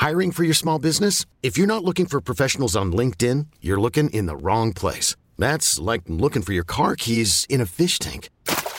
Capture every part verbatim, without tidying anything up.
Hiring for your small business? If you're not looking for professionals on LinkedIn, you're looking in the wrong place. That's like looking for your car keys in a fish tank.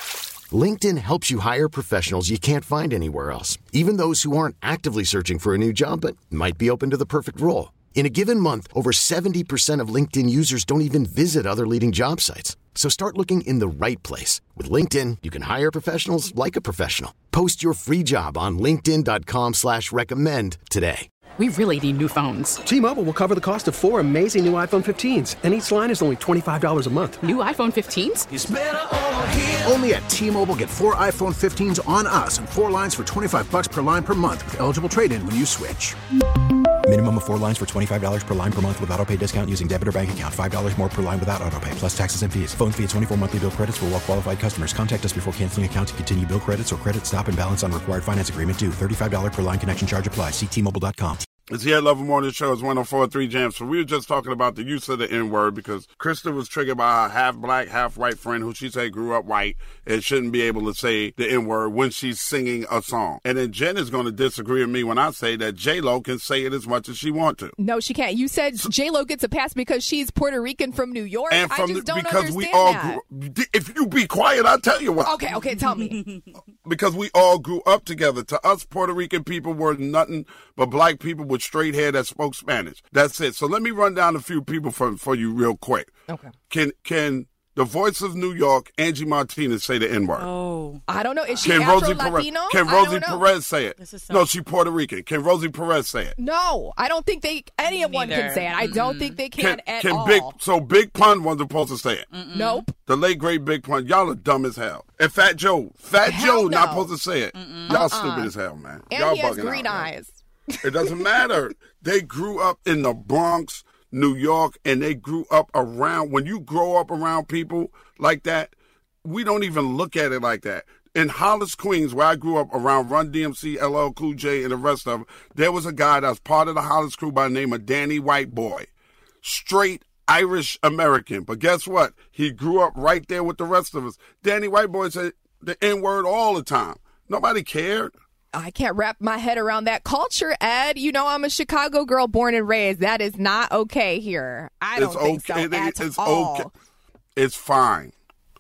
LinkedIn helps you hire professionals you can't find anywhere else, even those who aren't actively searching for a new job but might be open to the perfect role. In a given month, over seventy percent of LinkedIn users don't even visit other leading job sites. So start looking in the right place. With LinkedIn, you can hire professionals like a professional. Post your free job on linkedin.com slash recommend today. We really need new phones. T-Mobile will cover the cost of four amazing new iPhone fifteens, and each line is only twenty-five dollars a month. New iPhone fifteens? It's better over here. Only at T-Mobile, get four iPhone fifteens on us and four lines for twenty-five dollars per line per month with eligible trade-in when you switch. Minimum of four lines for twenty-five dollars per line per month with autopay discount using debit or bank account. five dollars more per line without autopay, plus taxes and fees. Phone fee at twenty-four monthly bill credits for well-qualified customers. Contact us before canceling account to continue bill credits or credit stop and balance on required finance agreement due. thirty-five dollars per line connection charge applies. See T Mobile dot com. It's the Ed Lover Morning Show. It's one oh four point three Jams. So we were just talking about the use of the N-word because Krista was triggered by her half-black, half-white friend who she said grew up white and shouldn't be able to say the N-word when she's singing a song. And then Jen is going to disagree with me when I say that J-Lo can say it as much as she wants to. No, she can't. You said J-Lo gets a pass because she's Puerto Rican from New York. And from I just the, don't because understand we all that. grew, if you be quiet, I'll tell you what. Okay, okay, tell me. Because we all grew up together. To us, Puerto Rican people were nothing but black people with straight hair that spoke Spanish. That's it. So let me run down a few people for, for you real quick. Okay. Can can the voice of New York, Angie Martinez, say the N-word? Oh. I don't know. Is she can Rosie Perez, Afro-Latino? Can I Rosie don't know. Perez say it? So- no, she's Puerto Rican. Can Rosie Perez say it? No, I don't think they anyone can say it. I don't think they can, Can, at can all. Big so Big Pun wasn't supposed to say it? Mm-mm. Nope. The late great Big Pun. Y'all are dumb as hell. And Fat Joe, Fat Hell Joe, no. not supposed to say it. Mm-mm. Y'all Uh-uh. stupid as hell, man. And Y'all he has bugging green out, man. eyes. It doesn't matter. They grew up in the Bronx, New York, and they grew up around. When you grow up around people like that, we don't even look at it like that. In Hollis, Queens, where I grew up around Run D M C, L L Cool J, and the rest of them, there was a guy that was part of the Hollis crew by the name of Danny Whiteboy. Straight Irish American. But guess what? He grew up right there with the rest of us. Danny Whiteboy said the N-word all the time. Nobody cared. I can't wrap my head around that culture, Ed. You know, I'm a Chicago girl born and raised. That is not okay here. I don't it's think okay. so at it's all. okay. It's fine.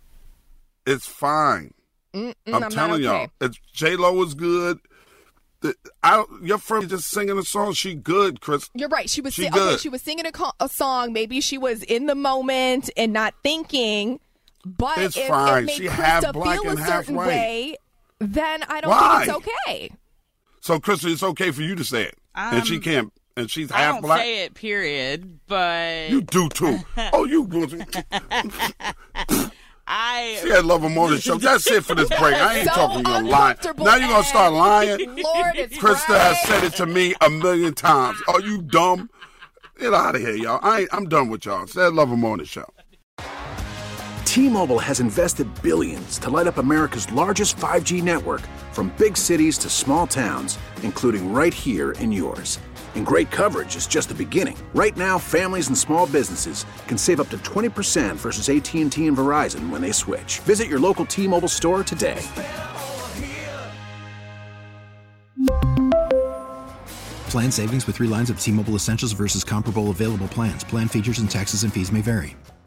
It's fine. Mm-mm, I'm, I'm telling not okay. y'all. It's, J-Lo is good. The, I, your friend just singing a song. She good, Chris. You're right. She was She sing- good. okay. She was singing a, co- a song. Maybe she was in the moment and not thinking. But It's if fine. it made She Krista half black feel and a half certain white. way, then I don't Why? think it's okay. So, Krista, it's okay for you to say it, Um, and she can't. And she's I half don't black. say it, period, but You do too. Oh, you. I. She had Love a Morning Show. That's it for this break. I ain't So talking to you lying. uncomfortable, Now you're gonna start lying. Lord, it's Krista has Friday. said it to me a million times. Are you dumb? Get out of here, y'all. I ain't, I'm done with y'all. It's that Love a Morning Show. T-Mobile has invested billions to light up America's largest five G network, from big cities to small towns, including right here in yours. And great coverage is just the beginning. Right now, families and small businesses can save up to twenty percent versus A T and T and Verizon when they switch. Visit your local T-Mobile store today. Plan savings with three lines of T-Mobile Essentials versus comparable available plans. Plan features and taxes and fees may vary.